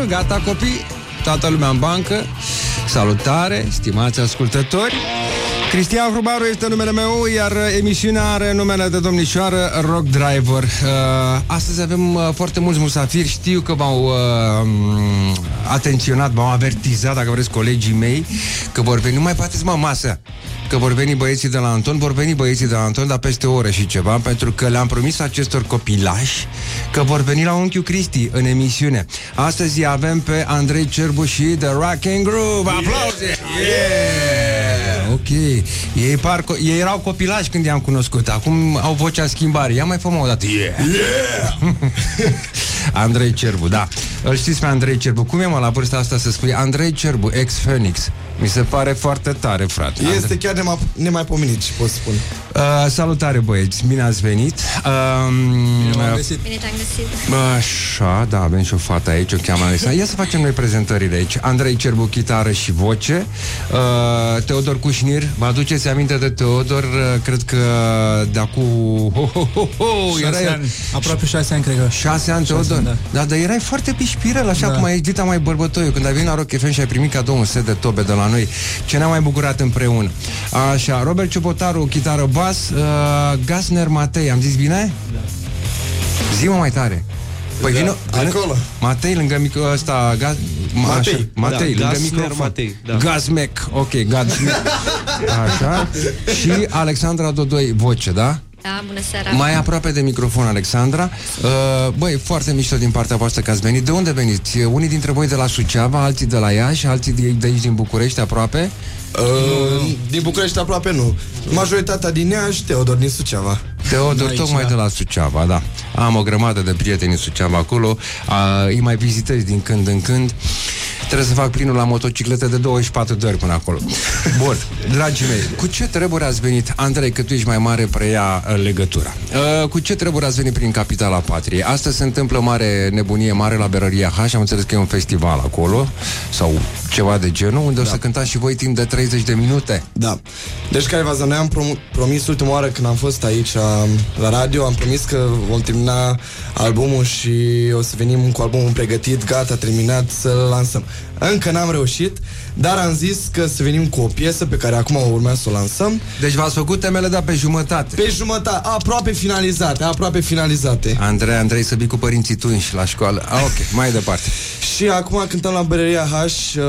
gata copii? Toată lumea în bancă. Salutare, stimați ascultători. Cristian Hrubaru este numele meu, iar emisiunea are numele de domnișoară Rock Driver. Astăzi avem foarte mulți musafiri. Știu că m-au atenționat, m-au avertizat, dacă vreți, colegii mei, că vor veni. Nu mai bateți, mă, masă, că vor veni băieții de la Anton. Vor veni băieții de la Anton, dar peste o oră și ceva, pentru că le-am promis acestor copilași că vor veni la unchiul Cristi în emisiune. Astăzi avem pe Andrei Cerbu și The Rock and Groove. Aplauze! Yeah! Ok. Ei erau copilași când i-am cunoscut. Acum au vocea schimbare. Ia mai fă-mă o dată. Yeah! Andrei Cerbu, da. Îl știți pe Andrei Cerbu. Cum e, mă, la vârsta asta să spui Andrei Cerbu, ex-Phoenix? Mi se pare foarte tare, frate. Este chiar nemaipomenit, ce pot spune. Salutare, băieți, bine ați venit. Bine te-am găsit. Așa, da, avem și o fată aici, o cheamă Alexandra. Ia să facem noi prezentările aici. Andrei Cerbu, chitară și voce. Teodor Cușnir, vă aduceți aminte de Teodor? Cred că de acum 6 ani, aproape 6 ani, cred că. 6 ani, Teodor? Da, dar erai foarte pișpirel, așa cum ai Dita mai bărbătoiu. Când ai venit la Rock FM și ai primit cadou un set de tobe de la noi, ce ne-am mai bucurat împreună. Așa, Robert Ciubotaru, chitară bas, Gasner Matei, am zis bine? Da. Zi-mă mai tare. Păi vină acolo. Matei lângă ăsta, Matei lângă microfon. Gazmec, ok, Gazmec. Așa. Și Alexandra Dodoi, voce, da? Da, bună seara. Mai aproape de microfon, Alexandra. Băi, foarte mișto din partea voastră că ați venit. De unde veniți? Unii dintre voi de la Suceava, alții de la Iași, alții de aici din București, aproape? Din București aproape nu. Majoritatea din Iași, Teodor din Suceava. Teodor, tocmai de la Suceava, da. Am o grămadă de prieteni în Suceava acolo. Îi mai vizitez din când în când. Trebuie să fac plinul la motociclete de 24 de ori până acolo. Bun, dragii mei, cu ce treburi ați venit? Andrei, că tu ești mai mare, preia legătura. Cu ce treburi ați venit prin capitala Patriei? Astăzi se întâmplă mare nebunie mare la Berăria H. Am înțeles că e un festival acolo, sau ceva de genul, unde o să cântați și voi timp de 30 de minute. Da. Deci, Caivaza, noi am promis ultima oară când am fost aici la radio, am promis că vom termina albumul și o să venim cu albumul pregătit, gata, terminat, să-l lansăm. Încă n-am reușit, dar am zis că să venim cu o piesă pe care acum urmează să o lansăm. Deci v-ați făcut temele, dar pe jumătate. Pe jumătate, aproape finalizate. Andrei, să vii cu părinții tunși la școală. Ok, mai departe. Și acum cântăm la Berăria H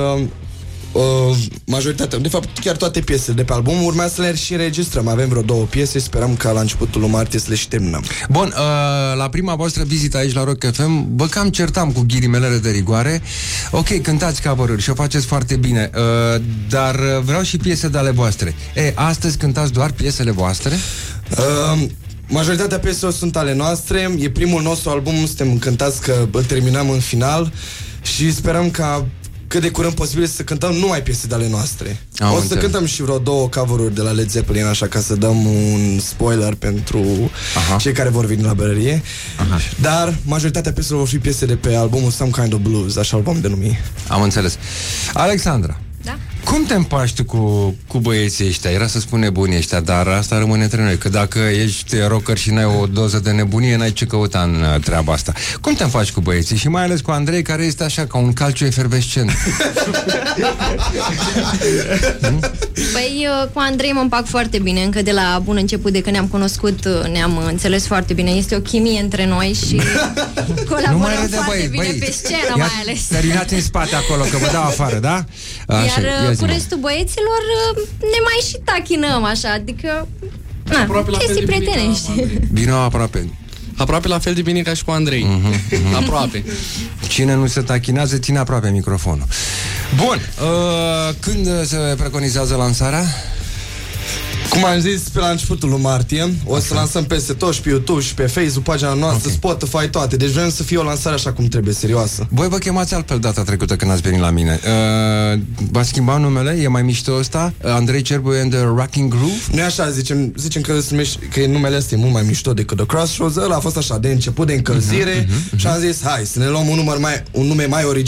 majoritatea, de fapt chiar toate piesele de pe album. Urmează să le și înregistrăm. Avem vreo 2 piese, sperăm ca la începutul lui martie să le și terminăm. Bun, la prima voastră vizită aici la Rock FM, bă, cam certam cu ghilimelele de rigoare. Ok, cântați cover-uri și o faceți foarte bine, dar vreau și piese de ale voastre. Astăzi cântați doar piesele voastre? Majoritatea pieselor sunt ale noastre. E primul nostru album, suntem încântați că îl terminăm în final și sperăm ca cât de curând posibil să cântăm numai piese de ale noastre. O să cântăm și vreo 2 cover-uri de la Led Zeppelin, așa, ca să dăm un spoiler pentru cei care vor veni la Berărie. Dar majoritatea pieselor vor fi piese de pe albumul Some Kind of Blues, așa îl vom denumi. Am înțeles. Alexandra, da? Cum te împaci tu cu băieții ăștia? Era să spun nebunii ăștia, dar asta rămâne între noi, că dacă ești rocker și n-ai o doză de nebunie, n-ai ce căuta în treaba asta. Cum te împaci cu băieții? Și mai ales cu Andrei, care este așa, ca un calciu efervescent. Păi, cu Andrei mă împac foarte bine. Încă de la bun început, de când ne-am cunoscut, ne-am înțeles foarte bine. Este o chimie între noi și colaborăm foarte bine pe scenă, mai ales. Terminați în spate acolo, că vă dau afară, da? Așa, iar cu restul băieților ne mai și tachinăm, așa, adică chestii prietenești. Vino aproape. Aproape la fel de bine ca și cu Andrei. Aproape. Cine nu se tachinează, ține aproape microfonul. Bun, când se preconizează lansarea? Cum am zis, pe la începutul lui martie. O să lansăm peste tot, și pe YouTube, și pe Facebook, pagina noastră, Spotify, toate. Deci vrem să fie o lansare așa cum trebuie, serioasă. Voi vă chemați altfel data trecută când ați venit la mine. V-a schimbat numele? E mai mișto ăsta? Andrei Cerbu and the Rocking Groove? Nu e așa, zicem că numele ăsta e mult mai mișto decât The Crossroads. Ăla a fost așa, de început, de încălzire. Și am zis, hai, să ne luăm un nume mai original.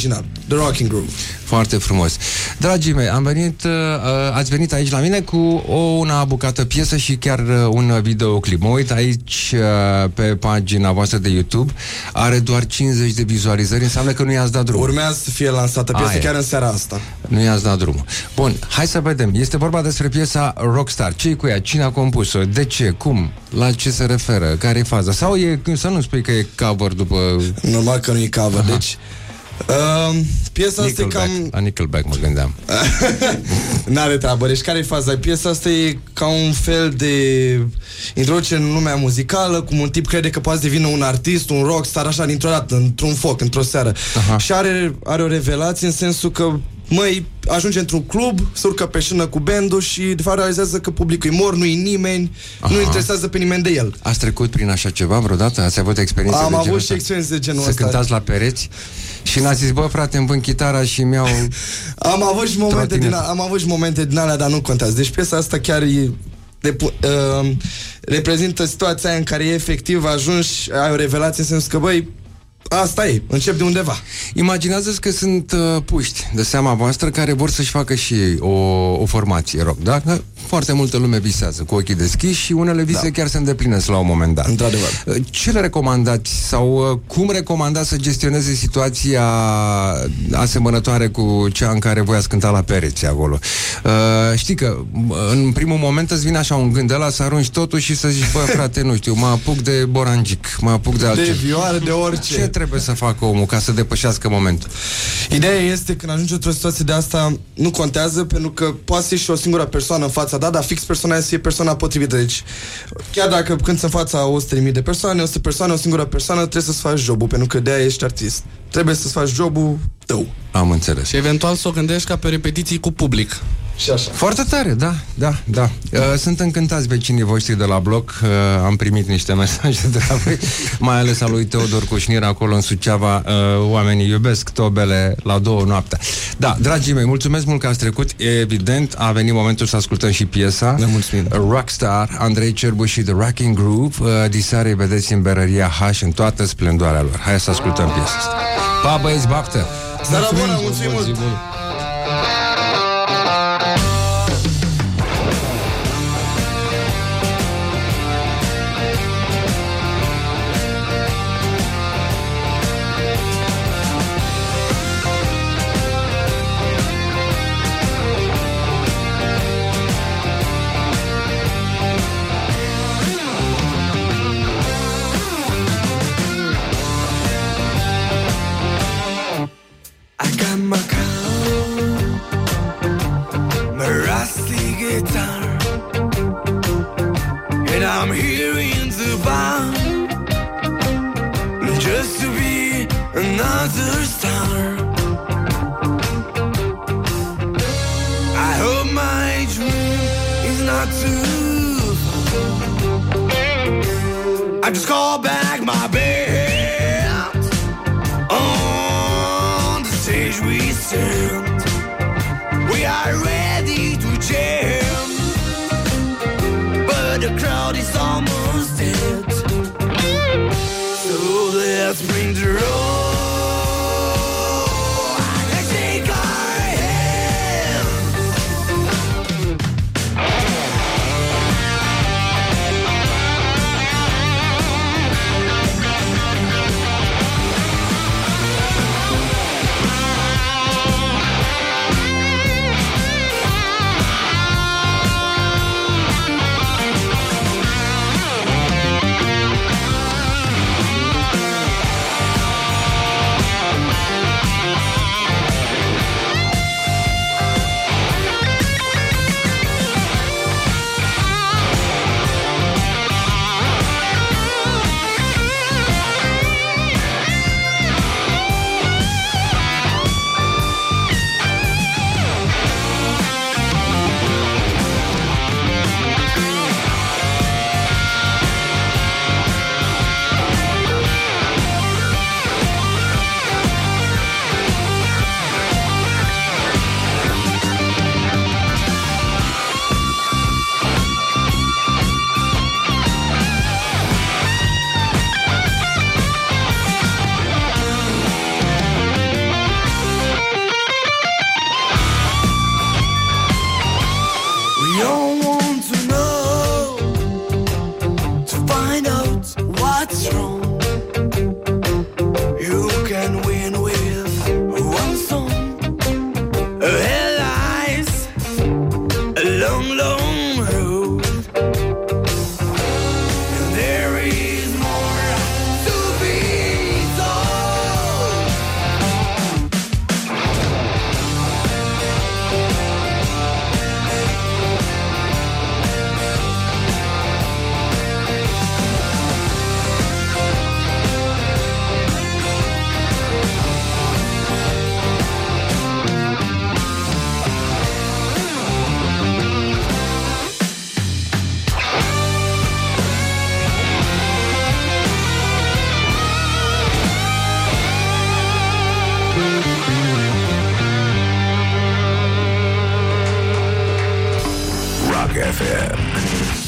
The Rocking Groove. Foarte frumos. Dragii mei, ați venit aici la mine cu una bucată piesă și chiar un videoclip. Mă uit aici pe pagina voastră de YouTube. Are doar 50 de vizualizări, înseamnă că nu i-ați dat drumul. Urmează să fie lansată piesa chiar în seara asta. Nu i-ați dat drumul. Bun, hai să vedem. Este vorba despre piesa Rockstar. Ce-i cu ea? Cine a compus-o? De ce? Cum? La ce se referă? Care e faza? Sau să nu spui că e cover după... Normal că nu e cover. Aha. Deci piesa asta e cam... La Nickelback mă gândeam. N-are treabă. Deci care e faza? Piesa asta e ca un fel de introducere în lumea muzicală, cum un tip crede că poate devine un artist, un rockstar, așa, dintr-o dată, într-un foc, într-o seară. Aha. Și are o revelație în sensul că ajunge într-un club, se urcă pe scenă cu bandul și de fapt realizează că publicul e mort, nu-i nimeni, nu interesează pe nimeni de el. Ați trecut prin așa ceva vreodată? Ați avut experiențe de genul ăsta? Am avut și experiențe de genul ăsta. Să cântați la pereți și n-ați zis, bă, frate, îmi vând chitara și mi-au... Am avut și momente din alea, dar nu contează. Deci piesa asta chiar reprezintă situația aia în care e efectiv ajungi, ai o revelație în sensul că, băi, asta e, încep de undeva. Imaginează-ți că sunt puști de seama voastră care vor să-și facă și ei o formație rock, da? Că foarte multă lume visează cu ochii deschiși și unele vise chiar se îndeplinesc la un moment dat. Într-adevăr. Ce le recomandați sau cum recomandați să gestioneze situația asemănătoare cu cea în care voi ați cântat la pereți acolo? Știi că în primul moment îți vine așa un gând de ăla să arunci totul și să zici, bă, frate, nu știu, mă apuc de borangic, mă apuc de altceva. De vioară, de orice. Ce trebuie să facă omul ca să depășească momentul? Ideea este că când ajungi într-o situație de asta, nu contează, pentru că poate să și o singură persoană în fața dar fix persoana aia să fie persoana potrivită. Deci, chiar dacă cânti în fața 100.000 de persoane, 100 persoane, o singură persoană, trebuie să-ți faci jobul, pentru că de-aia ești artist. Trebuie să-ți faci jobul tău. Am înțeles. Și eventual să o gândești ca pe repetiții cu public. Și așa. Foarte tare, da. Sunt încântați vecinii voștri de la bloc. Am primit niște mesaje de la voi, mai ales al lui Teodor Cușnir acolo în Suceava. Oamenii iubesc tobele la 2 noaptea. Da, dragii mei, mulțumesc mult că ați trecut. Evident, a venit momentul să ascultăm și piesa. Ne mulțumim. Rockstar, Andrei Cerbu și The Rocking Groove. Diseară îi vedeți în Berăria H în toată splendoarea lor. Hai să ascultăm piesa asta. Pa, băieți, baftă! Seara bună, mulțumim mult! I'm here in the bar just to be another star. I hope my dream is not too far. I just call back my bed.